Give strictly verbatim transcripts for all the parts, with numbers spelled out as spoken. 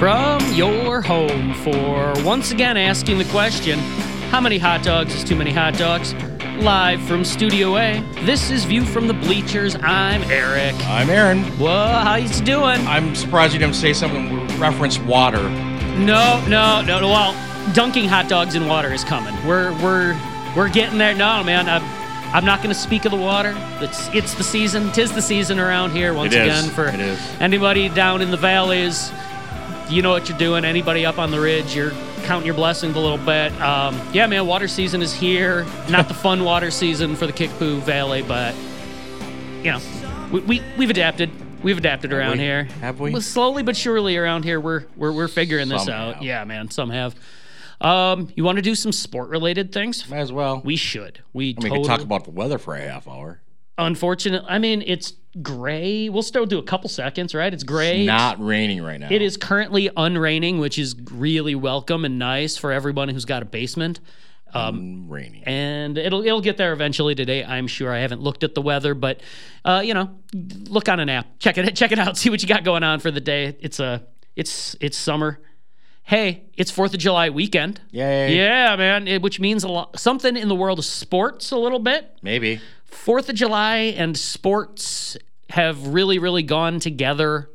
From your home for once again asking the question, how many hot dogs is too many hot dogs? Live from Studio A, this is View from the Bleachers. I'm Eric. I'm Aaron. Well, how you doing? I'm surprised you didn't say something with reference water. No, no, no, no. Well, dunking hot dogs in water is coming. We're we're we're getting there. No, man, I'm, I'm not going to speak of the water. It's it's the season. Tis the season around here once it again is. for it is. anybody down in the valleys. You know what you're doing. Anybody up on the ridge, you're counting your blessings a little bit. Um, yeah, man, water season is here. Not the fun water season for the Kickapoo Valley, but, you know, we, we, we've adapted. We've adapted Have around we? here. Have we? Well, slowly but surely around here, we're we're, we're figuring this Some out. have. Yeah, man, some have. Um, you want to do some sport-related things? Might as well. We should. We I mean, totally. we could talk about the weather for a half hour. Unfortunately, I mean, it's gray. We'll still do a couple seconds, right? It's gray. It's not raining right now. It is currently unraining, which is really welcome and nice for everyone who's got a basement. Um, raining. And it'll it'll get there eventually today, I'm sure. I haven't looked at the weather, but uh, you know, look on an app, check it check it out, see what you got going on for the day. It's a it's it's summer. Hey, it's Fourth of July weekend. Yay. Yeah, man, it, which means a lot, something in the world of sports a little bit. Maybe. Fourth of July and sports have really, really gone together,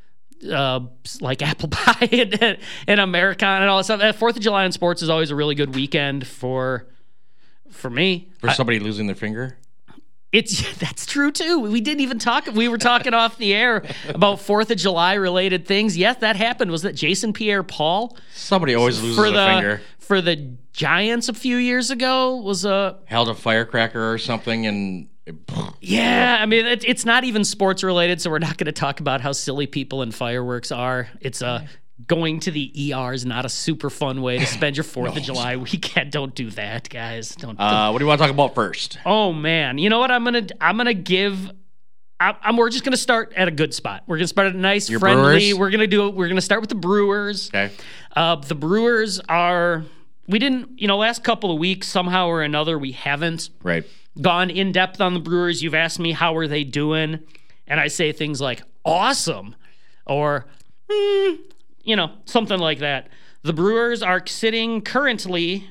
uh, like apple pie and, and Americana and all that stuff. Fourth of July and sports is always a really good weekend for for me. For somebody I, losing their finger? It's that's true too. We didn't even talk. We were talking off the air about Fourth of July related things. Yes, that happened. Was that Jason Pierre-Paul? Somebody always loses for a the, finger. For the Giants a few years ago was a held a firecracker or something and. It, yeah, I mean it, it's not even sports related, so we're not going to talk about how silly people and fireworks are. It's uh, going to the E R is not a super fun way to spend your Fourth no. of July weekend. Don't do that, guys. Don't. Uh, don't. What do you want to talk about first? Oh man, you know what? I'm gonna I'm gonna give. I'm, I'm we're just gonna start at a good spot. We're gonna start at a nice, Your friendly. Brewers? We're gonna do. We're gonna start with the Brewers. Okay. Uh, the Brewers are. We didn't. You know, last couple of weeks somehow or another we haven't. Right. Gone in depth on the Brewers. You've asked me how are they doing, and I say things like awesome, or hmm, you know, something like that. The Brewers are sitting currently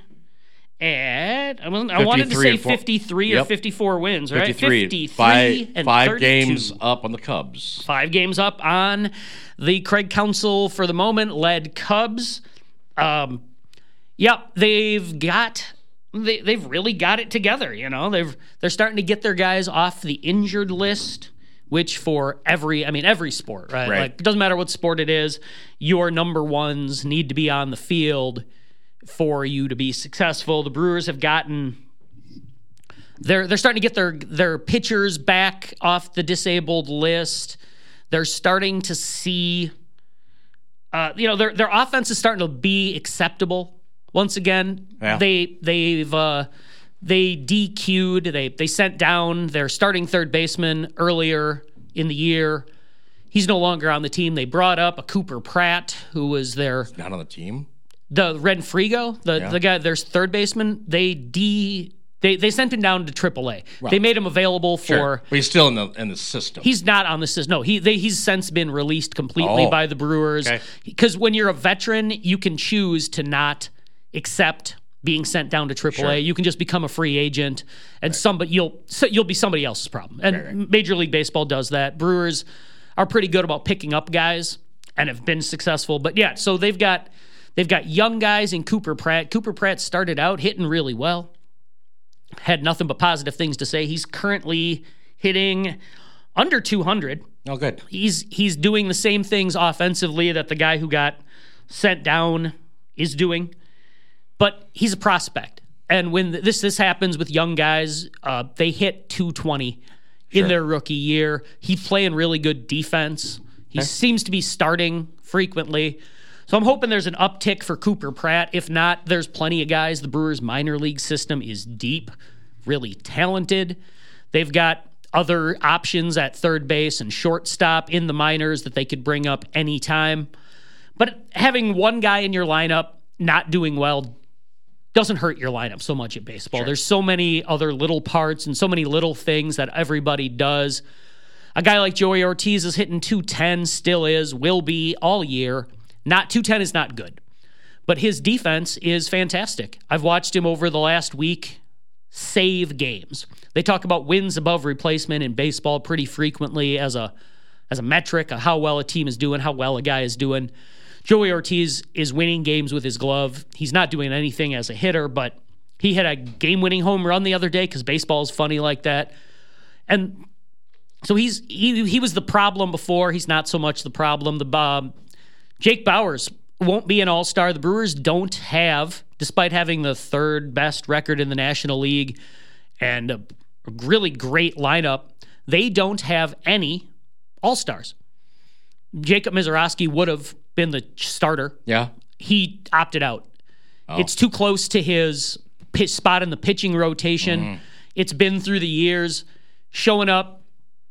at I, wasn't, I wanted to say fifty-three yep. or fifty-four wins, right? fifty-three. fifty-three five, and five thirty-two. games up on the Cubs. Five games up on the Craig Counsell for the moment led Cubs. Um, yep, they've got. They they've really got it together, you know. They've they're starting to get their guys off the injured list, which for every I mean every sport, right? Right. Like it doesn't matter what sport it is, your number ones need to be on the field for you to be successful. The Brewers have gotten they're they're starting to get their their pitchers back off the disabled list. They're starting to see uh, you know, their their offense is starting to be acceptable. Once again, yeah. they they've uh, they D Q'd, they they sent down their starting third baseman earlier in the year. He's no longer on the team. They brought up a Cooper Pratt, who was their He's not on the team. The Renfrigo, the yeah. the guy, their third baseman. They D they they sent him down to triple A. Right. They made him available for. Sure. But he's still in the in the system. He's not on the system. No, he they, he's since been released completely oh. by the Brewers. Because okay. when you're a veteran, you can choose to not accept being sent down to triple A. Sure. You can just become a free agent, and right. somebody you'll so you'll be somebody else's problem. And right, right. Major League Baseball does that. Brewers are pretty good about picking up guys and have been successful. But yeah, so they've got they've got young guys in Cooper Pratt. Cooper Pratt started out hitting really well. Had nothing but positive things to say. He's currently hitting under two hundred. Oh, good. He's he's doing the same things offensively that the guy who got sent down is doing. But he's a prospect. And when this this happens with young guys, uh, they hit two twenty sure. in their rookie year. He's playing really good defense. He okay. seems to be starting frequently. So I'm hoping there's an uptick for Cooper Pratt. If not, there's plenty of guys. The Brewers minor league system is deep, really talented. They've got other options at third base and shortstop in the minors that they could bring up anytime. But having one guy in your lineup not doing well doesn't hurt your lineup so much in baseball. Sure. There's so many other little parts and so many little things that everybody does. A guy like Joey Ortiz is hitting two ten, still is, will be all year. Not two ten is not good, but his defense is fantastic. I've watched him over the last week save games. They talk about wins above replacement in baseball pretty frequently as a as a metric of how well a team is doing, how well a guy is doing. Joey Ortiz is winning games with his glove. He's not doing anything as a hitter, but he hit a game-winning home run the other day because baseball is funny like that. And so he's he he was the problem before. He's not so much the problem. The um, Jake Bauers won't be an all-star. The Brewers don't have, despite having the third best record in the National League and a really great lineup, they don't have any all-stars. Jacob Misiorowski would have been the starter. Yeah. He opted out. Oh. It's too close to his pitch spot in the pitching rotation. Mm-hmm. It's been through the years. Showing up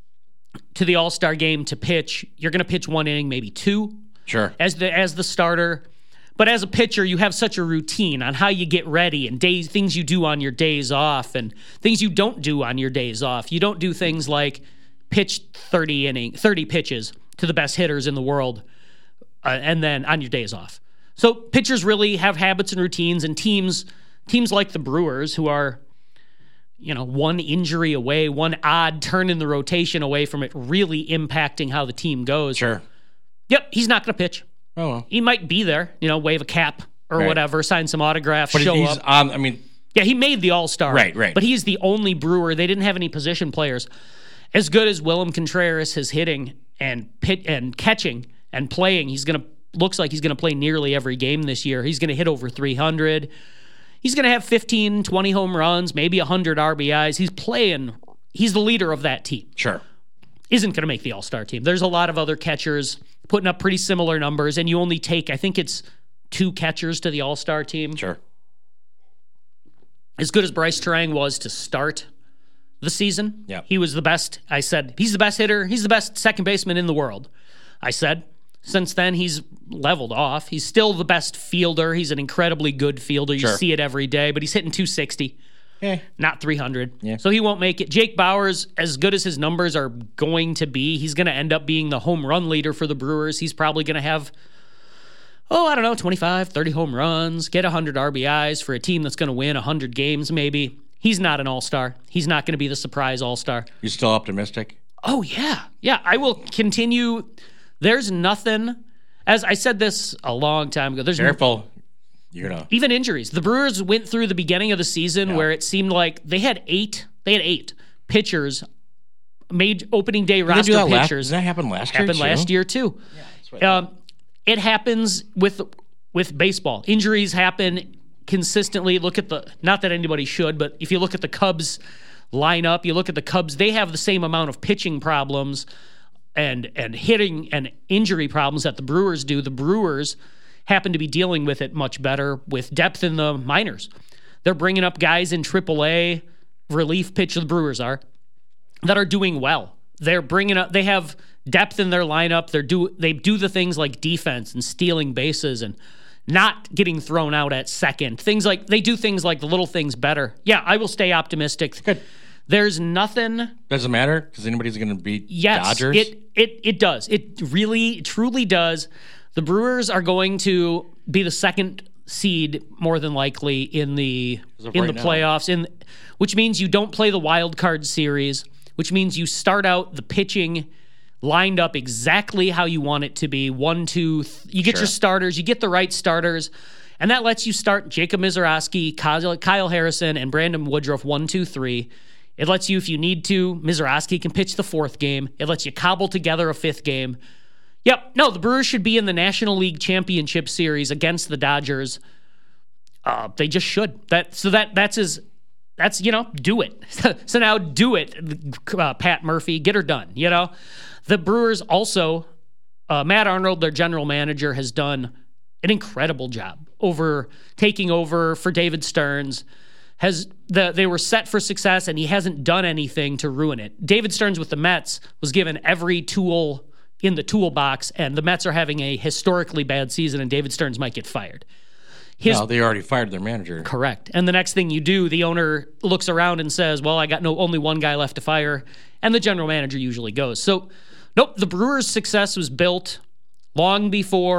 to the All-Star game to pitch, you're going to pitch one inning, maybe two. Sure. As the as the starter. But as a pitcher, you have such a routine on how you get ready and days things you do on your days off and things you don't do on your days off. You don't do things like pitch thirty inning, thirty pitches to the best hitters in the world uh, and then on your days off. So pitchers really have habits and routines, and teams teams like the Brewers, who are, you know, one injury away, one odd turn in the rotation away from it really impacting how the team goes. Sure. Yep, he's not going to pitch. Oh, well. He might be there, you know, wave a cap or Right. whatever, sign some autographs, But show he's up. on, I mean, Yeah, he made the All-Star. Right, right. But he's the only Brewer. They didn't have any position players. As good as Willem Contreras is hitting and pit and catching and playing, he's going to looks like he's going to play nearly every game this year. He's going to hit over three hundred. He's going to have fifteen, twenty home runs, maybe one hundred R B Is. He's playing. He's the leader of that team. sure. Isn't going to make the All-Star team. There's a lot of other catchers putting up pretty similar numbers, and you only take, I think it's two catchers to the All-Star team. Sure. As good as Bryce Terang was to start the season, Yeah. he was the best. I said, he's the best hitter. He's the best second baseman in the world. I said, since then, he's leveled off. He's still the best fielder. He's an incredibly good fielder. You Sure. see it every day, but he's hitting two sixty. Eh. Not three hundred. Yeah. So he won't make it. Jake Bauers, as good as his numbers are going to be, he's going to end up being the home run leader for the Brewers. He's probably going to have, oh, I don't know, twenty-five, thirty home runs, get one hundred R B Is for a team that's going to win one hundred games maybe. He's not an all-star. He's not going to be the surprise all-star. You still optimistic? Oh, yeah. Yeah, I will continue. There's nothing, as I said this a long time ago, there's Careful. You're gonna. even injuries. The Brewers went through the beginning of the season Yeah. where it seemed like they had eight, they had eight pitchers, made opening day Did they do roster that last, pitchers. did that happen last year? Happened too? last year too. Yeah, that's what I Um, it happens with with baseball. Injuries happen consistently. Look at the, not that anybody should, but if you look at the Cubs lineup, you look at the Cubs, they have the same amount of pitching problems and and hitting and injury problems that the Brewers do. The Brewers happen to be dealing with it much better with depth in the minors. They're bringing up guys in triple A relief pitch, the Brewers are, that are doing well. They're bringing up, they have depth in their lineup. They're do they do the things like defense and stealing bases and not getting thrown out at second. Things like, they do things like the little things better. Yeah, I will stay optimistic. Good. There's nothing. Doesn't matter because anybody's going to beat Yes, Dodgers. it it it does. It really truly does. The Brewers are going to be the second seed more than likely in the of in right the now. playoffs, in which means you don't play the wild card series, which means you start out the pitching lined up exactly how you want it to be. One, two, th- you get Sure. your starters, you get the right starters, and that lets you start Jacob Misiorowski, Kyle, Kyle Harrison, and Brandon Woodruff one, two, three. It lets you, if you need to, Misiorowski can pitch the fourth game. It lets you cobble together a fifth game. Yep, no, the Brewers should be in the National League Championship Series against the Dodgers. Uh, they just should. That so that that's his. That's, you know, do it. So now do it, uh, Pat Murphy. Get her done. You know, the Brewers also, uh, Matt Arnold, their general manager, has done an incredible job over taking over for David Stearns. Has the they were set for success, and he hasn't done anything to ruin it. David Stearns with the Mets was given every tool in the toolbox, and the Mets are having a historically bad season, and David Stearns might get fired. His No, they already fired their manager. Correct. And the next thing you do, the owner looks around and says, well, I got no only one guy left to fire, and the general manager usually goes. So, nope, the Brewers' success was built long before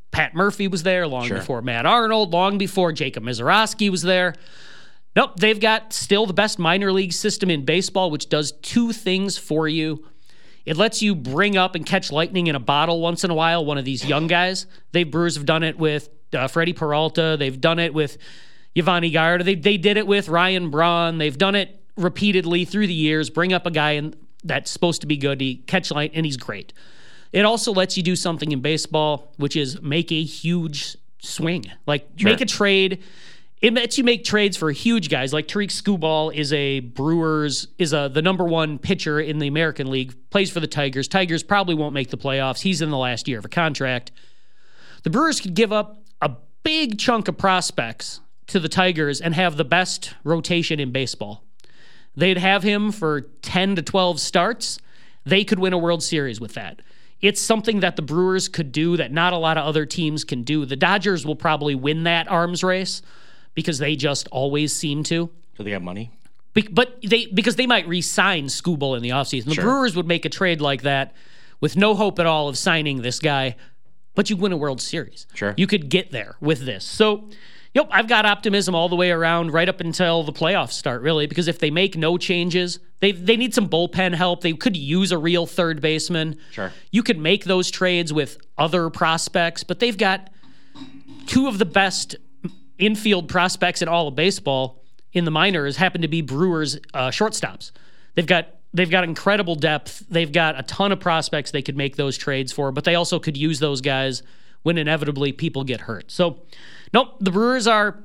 Pat Murphy was there, long Sure. before Matt Arnold, long before Jacob Mizorowski was there. Nope, they've got still the best minor league system in baseball, which does two things for you. It lets you bring up and catch lightning in a bottle once in a while, one of these young guys. They Brewers have done it with uh, Freddie Peralta. They've done it with Yvonne Garda. They, they did it with Ryan Braun. They've done it repeatedly through the years. Bring up a guy in, that's supposed to be good. He catch light, and he's great. It also lets you do something in baseball, which is make a huge swing. Like, Sure. make a trade. It lets you make trades for huge guys. Like Tariq Skubal is a Brewers, is a the number one pitcher in the American League, plays for the Tigers. Tigers probably won't make the playoffs. He's in the last year of a contract. The Brewers could give up a big chunk of prospects to the Tigers and have the best rotation in baseball. They'd have him for ten to twelve starts. They could win a World Series with that. It's something that the Brewers could do that not a lot of other teams can do. The Dodgers will probably win that arms race because they just always seem to. Do they have money? Be- but they because they might re-sign Skubal in the offseason. The Sure. Brewers would make a trade like that with no hope at all of signing this guy, but you win a World Series. Sure. You could get there with this. So, yep, I've got optimism all the way around right up until the playoffs start, really, because if they make no changes, they they need some bullpen help. They could use a real third baseman. Sure. You could make those trades with other prospects, but they've got two of the best infield prospects in all of baseball in the minors happen to be Brewers uh, shortstops. They've got they've got incredible depth. They've got a ton of prospects they could make those trades for, but they also could use those guys when inevitably people get hurt. So, nope, the Brewers are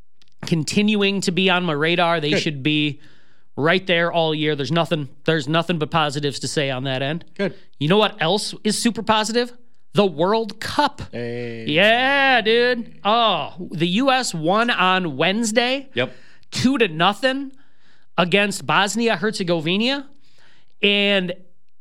continuing to be on my radar. They Good. should be right there all year. There's nothing there's nothing but positives to say on that end. Good. You know what else is super positive? The World Cup. Hey. Yeah, dude. Oh, the U S won on Wednesday, Yep. two to nothing against Bosnia Herzegovina, and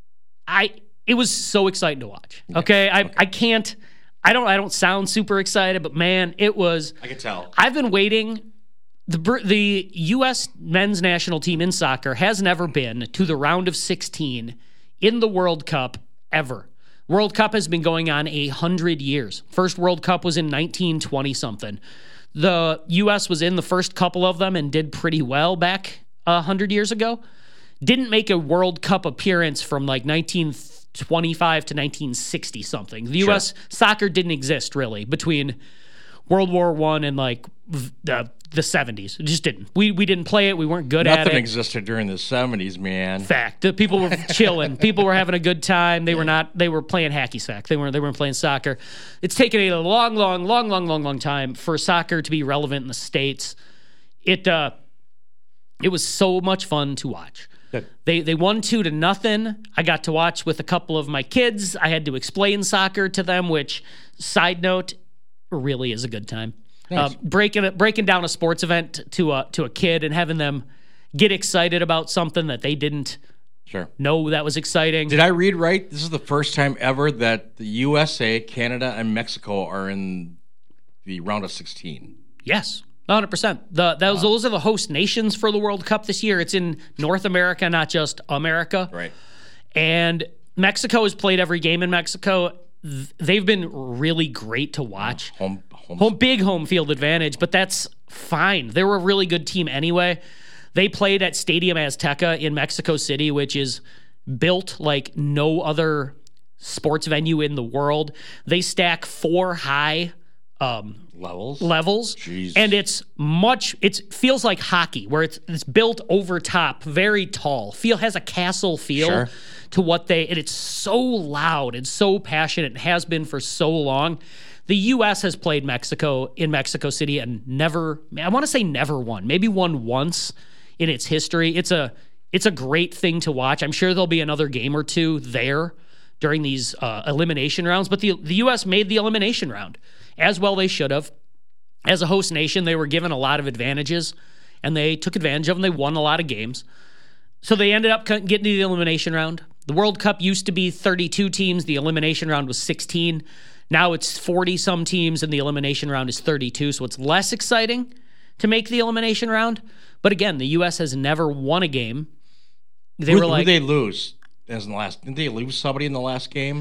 I it was so exciting to watch. Okay, I I can't. I don't. I don't sound super excited, but man, it was. I can tell. I've been waiting. The Br- the U S men's national team in soccer has never been to the round of sixteen in the World Cup ever. World Cup has been going on a hundred years. First World Cup was in nineteen twenty something. The U S was in the first couple of them and did pretty well back a hundred years ago. Didn't make a World Cup appearance from like nineteen twenty-five to nineteen sixty something. The Sure. U S soccer didn't exist really between World War One and like the the seventies. It just didn't. We we didn't play it. We weren't good at it. Nothing existed during the seventies, man. Fact. The people were chilling. People were having a good time. They were not. They were playing hacky sack. They weren't. They weren't playing soccer. It's taken a long, long, long, long, long, long time for soccer to be relevant in the States. It uh, it was so much fun to watch. Good. They they won two to nothing. I got to watch with a couple of my kids. I had to explain soccer to them, which, side note, really is a good time. Nice. Uh, breaking breaking down a sports event to a to a kid and having them get excited about something that they didn't Sure. know that was exciting. Did I read right? This is the first time ever that the U S A, Canada, and Mexico are in the round of sixteen. Yes, one hundred percent. The those those are the host nations for the World Cup this year. It's in North America, not just America. Right. And Mexico has played every game in Mexico. Th- They've been really great to watch. Home, home. Home, big home field advantage, but that's fine. They were a really good team anyway. They played at Stadium Azteca in Mexico City, which is built like no other sports venue in the world. They stack four high um, Levels. levels, Jeez. and it's much. It feels like hockey, where it's it's built over top, very tall. Feel has a castle feel Sure. to what they, and it's so loud and so passionate. And has been for so long. The U S has played Mexico in Mexico City and never. I want to say never won. Maybe won once in its history. It's a it's a great thing to watch. I'm sure there'll be another game or two there during these uh, elimination rounds. But the the U S made the elimination round. As well they should have. As a host nation, they were given a lot of advantages, and they took advantage of them. They won a lot of games. So they ended up getting to the elimination round. The World Cup used to be thirty-two teams. The elimination round was sixteen. Now it's forty-some teams, and the elimination round is thirty-two, so it's less exciting to make the elimination round. But again, the U S has never won a game. They who, were like... who they lose as in the last? Didn't they lose somebody in the last game?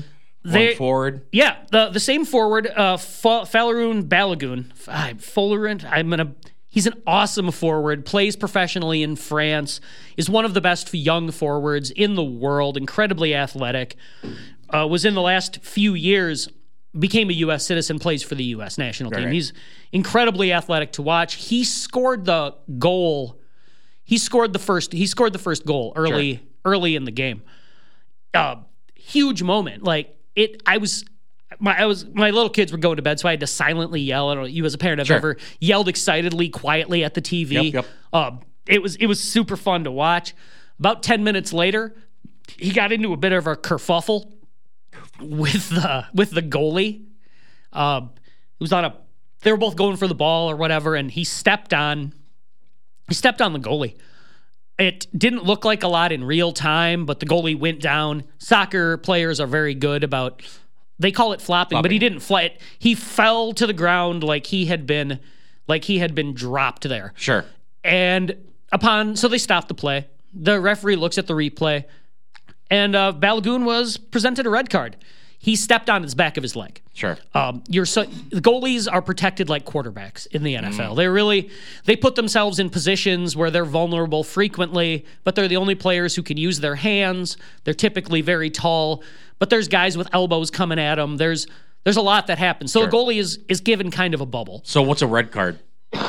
They, forward. Yeah, the the same forward, uh, Folarin Balogun. Folarin, I'm gonna. He's an awesome forward. Plays professionally in France. Is one of the best young forwards in the world. Incredibly athletic. Uh, was in the last few years. Became a U S citizen. Plays for the U S national team. Right. He's incredibly athletic to watch. He scored the goal. He scored the first. He scored the first goal early sure. early in the game. Uh, huge moment. Like. It, I was, my, I was, my little kids were going to bed, so I had to silently yell. I don't know, you as a parent have sure. ever yelled excitedly, quietly at the T V. Yep, yep. Um, it was, it was super fun to watch. About ten minutes later, he got into a bit of a kerfuffle with the with the goalie. Um, it was on a, they were both going for the ball or whatever, and he stepped on, he stepped on the goalie. It didn't look like a lot in real time, but the goalie went down. Soccer players are very good about, they call it flopping, flopping. But he didn't fly it. He fell to the ground like he had been, like he had been dropped there. Sure. And upon, so they stopped the play. The referee looks at the replay, and uh, Balogun was presented a red card. He stepped on his back of his leg. Sure. Um, you're so, the goalies are protected like quarterbacks in the N F L. Mm. They really they put themselves in positions where they're vulnerable frequently, but they're the only players who can use their hands. They're typically very tall, but there's guys with elbows coming at them. There's there's a lot that happens. So sure. a goalie is is given kind of a bubble. So what's a red card?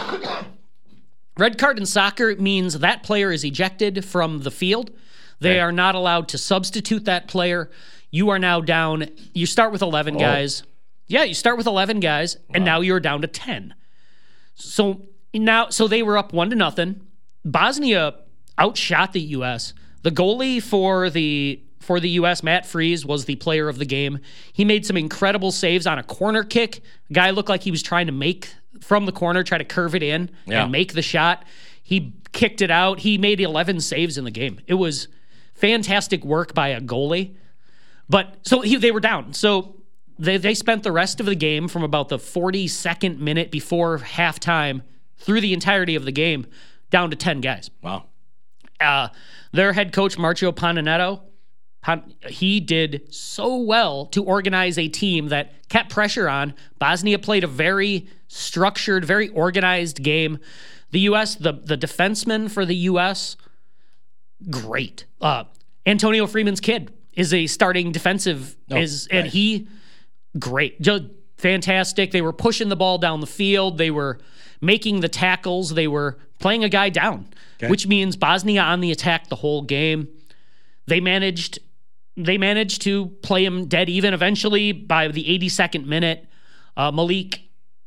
Red card in soccer means that player is ejected from the field. They okay. are not allowed to substitute that player. You are now down. You start with eleven oh. guys. Yeah, you start with eleven guys, and wow. now you're down to ten. So now, so they were up one to nothing. Bosnia outshot the U S. The goalie for the for the U S, Matt Freese, was the player of the game. He made some incredible saves on a corner kick. A guy looked like he was trying to make from the corner, try to curve it in yeah. and make the shot. He kicked it out. He made eleven saves in the game. It was fantastic work by a goalie. But so he, they were down. So they they spent the rest of the game from about the forty-second minute before halftime through the entirety of the game down to ten guys. Wow. Uh, their head coach, Marcio Paninetto, he did so well to organize a team that kept pressure on. Bosnia played a very structured, very organized game. The U S, the, the defenseman for the U S, great. Uh, Antonio Freeman's kid is a starting defensive, oh, is nice. And he, great. Just fantastic. They were pushing the ball down the field. They were making the tackles. They were playing a guy down, okay. which means Bosnia on the attack the whole game. They managed they managed to play him dead even. Eventually, by the eighty-second minute, uh, Malik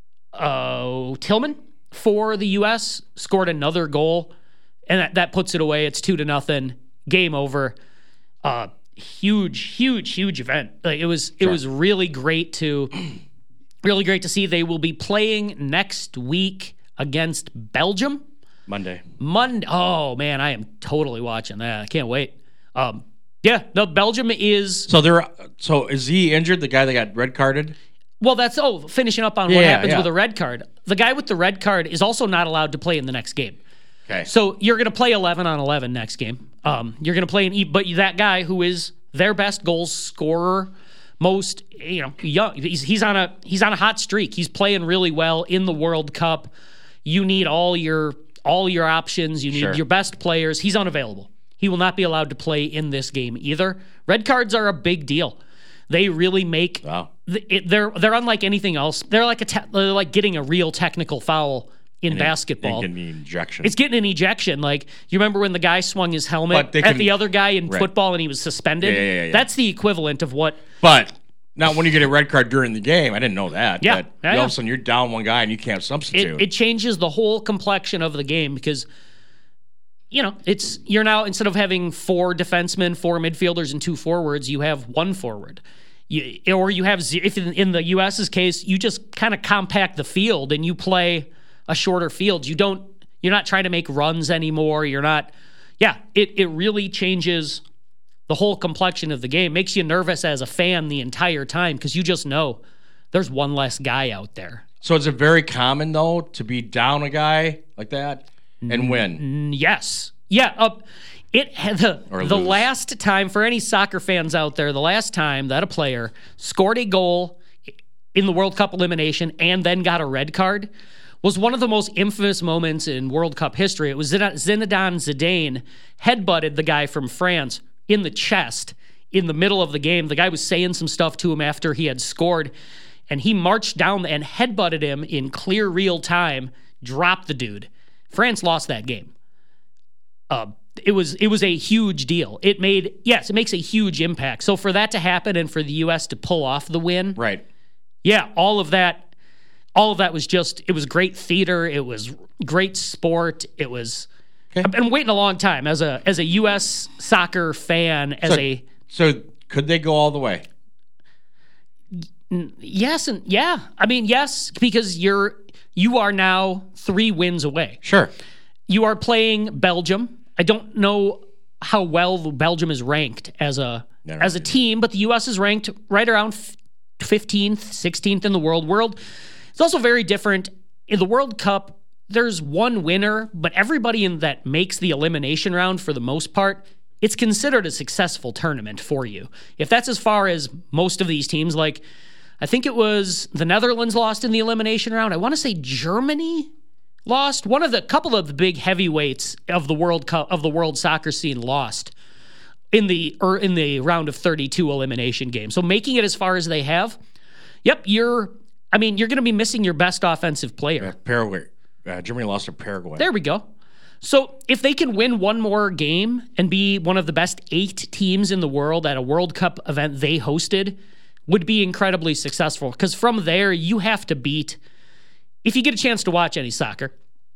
uh, Tillman for the U S scored another goal, and that, that puts it away. It's two to nothing. Game over. Uh, huge, huge, huge event. Like, it was it sure. was really great to really great to see. They will be playing next week against Belgium. Monday. Monday. Oh man, I am totally watching that. I can't wait. Um, yeah, no, Belgium is. So they're. So is he injured? The guy that got red carded. Well, that's oh, finishing up on yeah, what happens yeah. with a red card. The guy with the red card is also not allowed to play in the next game. Okay. So you're going to play eleven on eleven next game. Um, you're going to play an, but that guy who is their best goal scorer, most you know, young. He's, he's on a he's on a hot streak. He's playing really well in the World Cup. You need all your all your options. You need sure. your best players. He's unavailable. He will not be allowed to play in this game either. Red cards are a big deal. They really make. Wow. It, they're they're unlike anything else. They're like a te- they're like getting a real technical foul in and basketball. It, it can be an ejection. It's getting an ejection. Like, you remember when the guy swung his helmet can, at the other guy in right. football and he was suspended? Yeah, yeah, yeah. That's the equivalent of what. But not when you get a red card during the game. I didn't know that. Yeah. But yeah, all yeah. of a sudden you're down one guy and you can't substitute. It, it changes the whole complexion of the game because, you know, it's you're now, instead of having four defensemen, four midfielders, and two forwards, you have one forward. You, or you have, if in, in the U S's case, you just kind of compact the field and you play a shorter field. You don't, you're not trying to make runs anymore. You're not, yeah, it, it really changes the whole complexion of the game. Makes you nervous as a fan the entire time because you just know there's one less guy out there. So is it very common, though, to be down a guy like that and win? Yes. Yeah. Uh, It had the, Or the lose. last time, for any soccer fans out there, the last time that a player scored a goal in the World Cup elimination and then got a red card was one of the most infamous moments in World Cup history. It was Zidane Zidane headbutted the guy from France in the chest in the middle of the game. The guy was saying some stuff to him after he had scored, and he marched down and headbutted him in clear real time, dropped the dude. France lost that game. Uh, it was it was a huge deal. It made, yes, it makes a huge impact. So for that to happen and for the U S to pull off the win, Right. yeah, all of that All of that was just, it was great theater. It was great sport. It was, Okay. I've been waiting a long time as a as a U S soccer fan, as So, a, so could they go all the way? yes, and yeah. I mean, yes, because you're, you are now three wins away. Sure. You are playing Belgium. I don't know how well Belgium is ranked as a, Never as a mind. team, but the U S is ranked right around fifteenth, sixteenth in the world. World. It's also very different. In the World Cup, there's one winner, but everybody in that makes the elimination round for the most part, it's considered a successful tournament for you. If that's as far as most of these teams, like I think it was the Netherlands lost in the elimination round. I want to say Germany lost. One of the couple of the big heavyweights of the World Cup of the world soccer scene lost in the or in the round of thirty-two elimination game. So making it as far as they have, yep, you're I mean, you're going to be missing your best offensive player. Yeah, Paraguay. Uh, Germany lost to Paraguay. There we go. So if they can win one more game and be one of the best eight teams in the world at a World Cup event they hosted, would be incredibly successful. Because from there, you have to beat, if you get a chance to watch any soccer,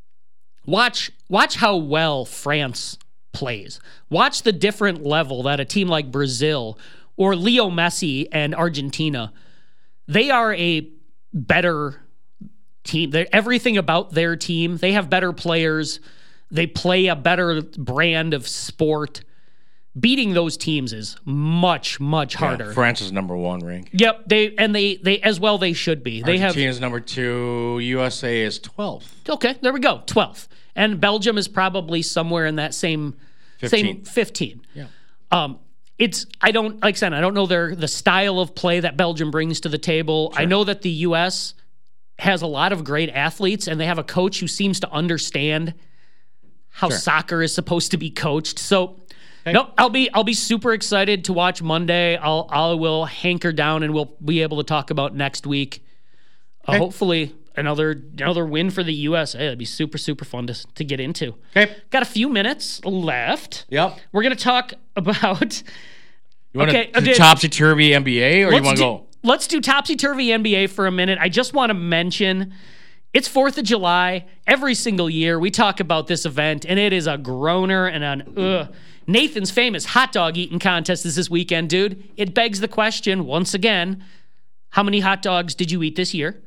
watch watch how well France plays. Watch the different level that a team like Brazil or Leo Messi and Argentina, they are a better team. They're, everything about their team, they have better players. They play a better brand of sport. Beating those teams is much, much harder. Yeah, France is number one rank. Yep, they and they they as well they should be. They have Argentina is number two. U S A is twelfth. okay. There we go, twelfth, and Belgium is probably somewhere in that same same fifteenth. fifteen. Yeah. Um, it's I don't like I said I don't know their the style of play that Belgium brings to the table. I know that the U S has a lot of great athletes, and they have a coach who seems to understand how Sure. soccer is supposed to be coached. So, nope, I'll be I'll be super excited to watch Monday. I'll I will hanker down, and we'll be able to talk about next week. Uh, Okay. hopefully, another another win for the U S A. It'd be super super fun to to get into. Okay. Got a few minutes left. Yep. We're gonna talk about. You want Okay, to okay. topsy turvy N B A, or you Let's want to do, go? let's do topsy-turvy N B A for a minute. I just want to mention it's fourth of July. Every single year we talk about this event, and it is a groaner and an ugh. Nathan's famous hot dog eating contest is this weekend, dude. It begs the question, once again, how many hot dogs did you eat this year?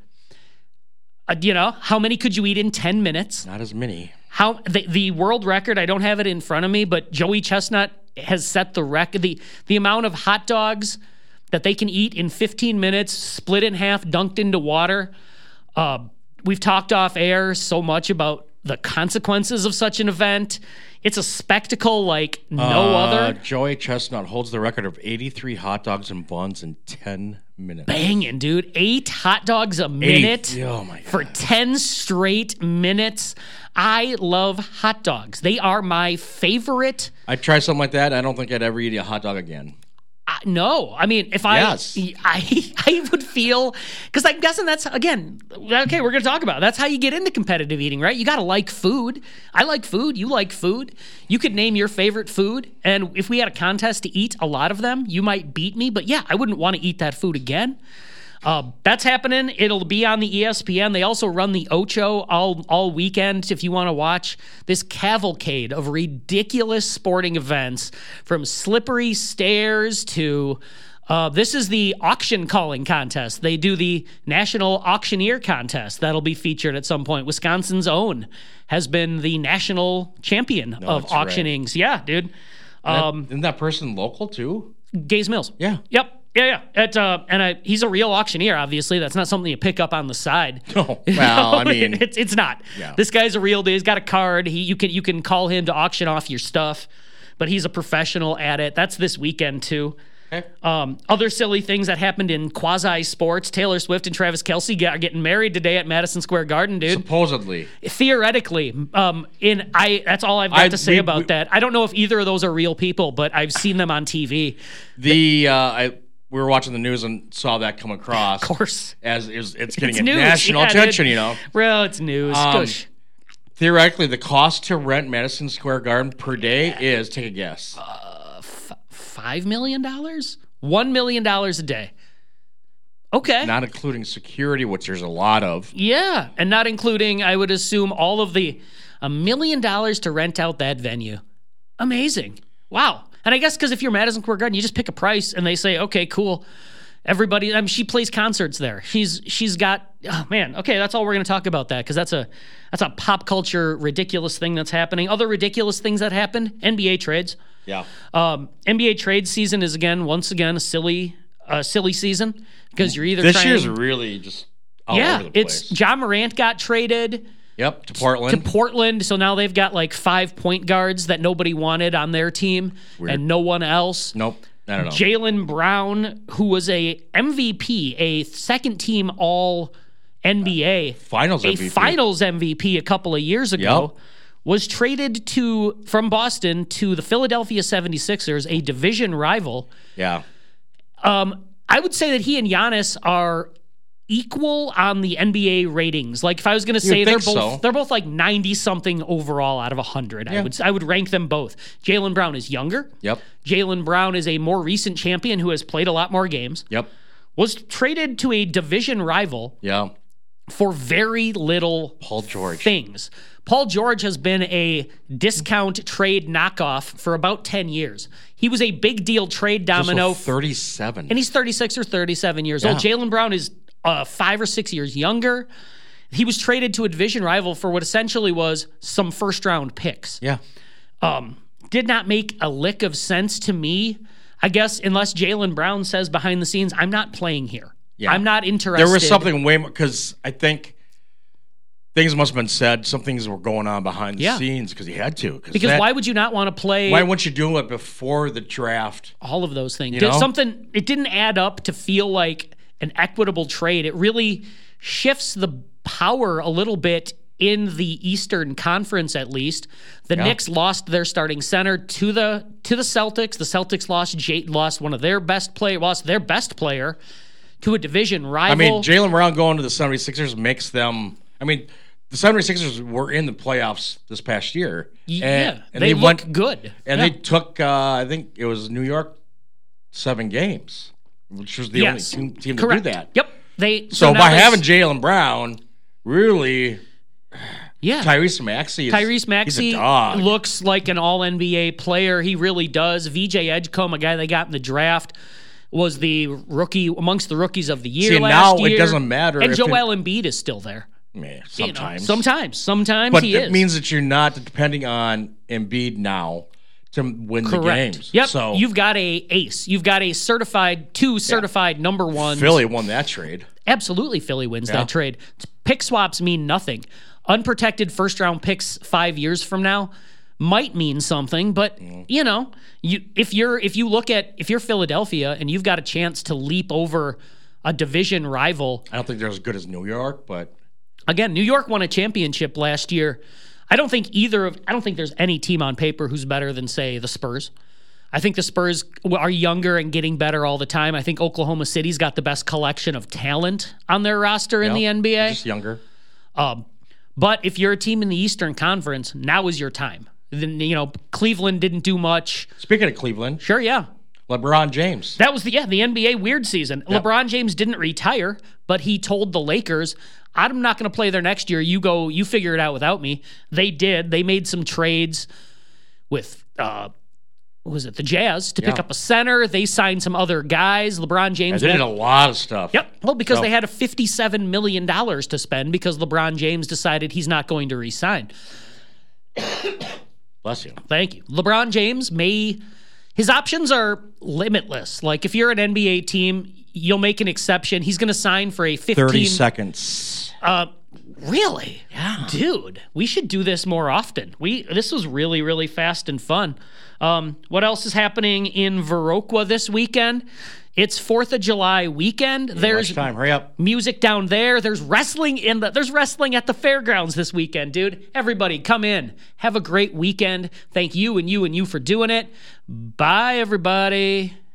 Uh, you know, how many could you eat in ten minutes? Not as many. How the, the world record, I don't have it in front of me, but Joey Chestnut has set the record. The, the amount of hot dogs that they can eat in fifteen minutes, split in half, dunked into water. Uh, we've talked off air so much about the consequences of such an event. It's a spectacle like no Uh, other. Joey Chestnut holds the record of eighty-three hot dogs and buns in ten minutes. Banging, dude. Eight hot dogs a minute Eight. Oh, my God. for ten straight minutes. I love hot dogs. They are my favorite. I'd try something like that. I don't think I'd ever eat a hot dog again. Uh, no, I mean, if I, Yes. I, I would feel, because I'm guessing that's, again, okay, we're going to talk about it. That's how you get into competitive eating, right? You got to like food. I like food. You like food. You could name your favorite food. And if we had a contest to eat a lot of them, you might beat me. But yeah, I wouldn't want to eat that food again. Uh, that's happening. It'll be on the E S P N. They also run the Ocho all all weekend if you want to watch this cavalcade of ridiculous sporting events, from slippery stairs to uh, this is the auction calling contest. They do the National Auctioneer Contest that'll be featured at some point. Wisconsin's own has been the national champion of that's right. auctionings. Yeah, dude. Um, Isn't that person local too? Gaze Mills. Yeah. Yep. Yeah, yeah. At, uh, and I, he's a real auctioneer, obviously. That's not something you pick up on the side. Oh, well, I mean, it's it's not. Yeah. This guy's a real dude. He's got a card. He you can you can call him to auction off your stuff. but he's a professional at it. That's this weekend too. Okay. Um, other silly things that happened in quasi sports: Taylor Swift and Travis Kelce are getting married today at Madison Square Garden, dude. Supposedly, theoretically, um, in I that's all I've got I- to say we- about we- that. I don't know if either of those are real people, but I've seen them on T V. the uh, I we were watching the news and saw that come across. Of course, as is it's getting it's a news. national Yeah, attention. dude. You know, Well, it's news. Um, Gosh. theoretically, the cost to rent Madison Square Garden per day is, take a guess. Five million dollars, one million dollars a day. Okay. Not including security, which there's a lot of. Yeah, and not including, I would assume, all of the a million dollars to rent out that venue. Amazing. Wow. And I guess because if you're Madison Square Garden, you just pick a price and they say, okay, cool. Everybody, I mean, she plays concerts there. She's she's got, oh man, okay, that's all we're going to talk about that because that's a that's a pop culture ridiculous thing that's happening. Other ridiculous things that happened: N B A trades. Yeah. Um, N B A trade season is again, once again, a silly, uh, silly season because you're either This trying, year's really just all yeah, over the place. it's John Morant got traded Yep, to Portland. to Portland, so now they've got like five point guards that nobody wanted on their team Weird. and no one else. nope, I don't know. Jaylen Brown, who was a M V P, a second team All N B A, Finals a M V P. Finals M V P a couple of years ago, Yep. was traded to from Boston to the Philadelphia seventy-sixers, a division rival. Yeah. Um, I would say that he and Giannis are equal on the N B A ratings. Like if I was going to say they're think both so. they're both like ninety something overall out of one hundred. I Yeah. would I would rank them both. Jaylen Brown is younger. Yep. Jaylen Brown is a more recent champion who has played a lot more games. Yep. Was traded to a division rival Yeah. for very little Paul George. things. Paul George has been a discount trade knockoff for about ten years. He was a big deal trade domino. Also thirty-seven. And he's thirty-six or thirty-seven years Yeah. old. Jaylen Brown is uh, five or six years younger. He was traded to a division rival for what essentially was some first round picks. yeah. Um, did not make a lick of sense to me. I guess unless Jaylen Brown says behind the scenes, I'm not playing here. Yeah. I'm not interested. There was something way more, because I think things must have been said. Some things were going on behind the Yeah. scenes because he had to. Because that- why would you not want to play Why wouldn't you do it before the draft? all of those things? You Did know? something it didn't add up to feel like an equitable trade. It really shifts the power a little bit in the Eastern Conference, at least. The Yeah. Knicks lost their starting center to the to the Celtics. The Celtics lost Jay, lost one of their best play lost their best player to a division rival. I mean, Jaylen Brown going to the seventy-sixers makes them. I mean, the seventy-sixers were in the playoffs this past year. yeah, and, and they, they, look went good. and Yeah. they took. Uh, I think it was New York, seven games, which was the Yes. only team, team Correct. to do that. Yep. They So, now by there's- having Jaylen Brown, really, yeah. Tyrese Maxey, is, Tyrese he's Maxey a dog. looks like an all N B A player. He really does. V J Edgecombe, a guy they got in the draft, was the rookie amongst the rookies of the year See, last now year. it doesn't matter And if Joel Embiid is still there. Yeah, You know, sometimes, sometimes. Sometimes but he it is. means that you're not depending on Embiid now to win the Correct. games. Yep. So You've got a ace. You've got a certified, two certified number ones. Philly won that trade. Absolutely, Philly wins Yeah. that trade. Pick swaps mean nothing. Unprotected first round picks five years from now might mean something, but you know, you if you're if you look at if you're Philadelphia and you've got a chance to leap over a division rival. I don't think they're as good as New York, but Again, New York won a championship last year. I don't think either of I don't think there's any team on paper who's better than, say, the Spurs. I think the Spurs are younger and getting better all the time. I think Oklahoma City's got the best collection of talent on their roster in you the know, N B A. just younger. Um, but if you're a team in the Eastern Conference, now is your time. Then you know Cleveland didn't do much. Speaking of Cleveland, Sure, yeah, LeBron James. that was the yeah the N B A weird season. Yep. LeBron James didn't retire, but he told the Lakers, "I'm not going to play there next year. You go, you figure it out without me." They did. They made some trades with. Uh, what was it the Jazz to pick Yeah. up a center? They signed some other guys. LeBron James. They did a won't- lot of stuff. Yep. Well, because So- they had a fifty-seven million dollars to spend because LeBron James decided he's not going to resign. Bless you. Thank you. LeBron James may his options are limitless. Like if you're an N B A team, you'll make an exception. He's going to sign for a fifteen Thirty seconds. uh Really? Yeah. Dude, we should do this more often. We This was really, really fast and fun. Um, what else is happening in Viroqua this weekend? It's fourth of July weekend. There's time. Hurry up. music down there. There's wrestling in the there's wrestling at the fairgrounds this weekend, dude. Everybody come in. Have a great weekend. Thank you and you and you for doing it. Bye, everybody.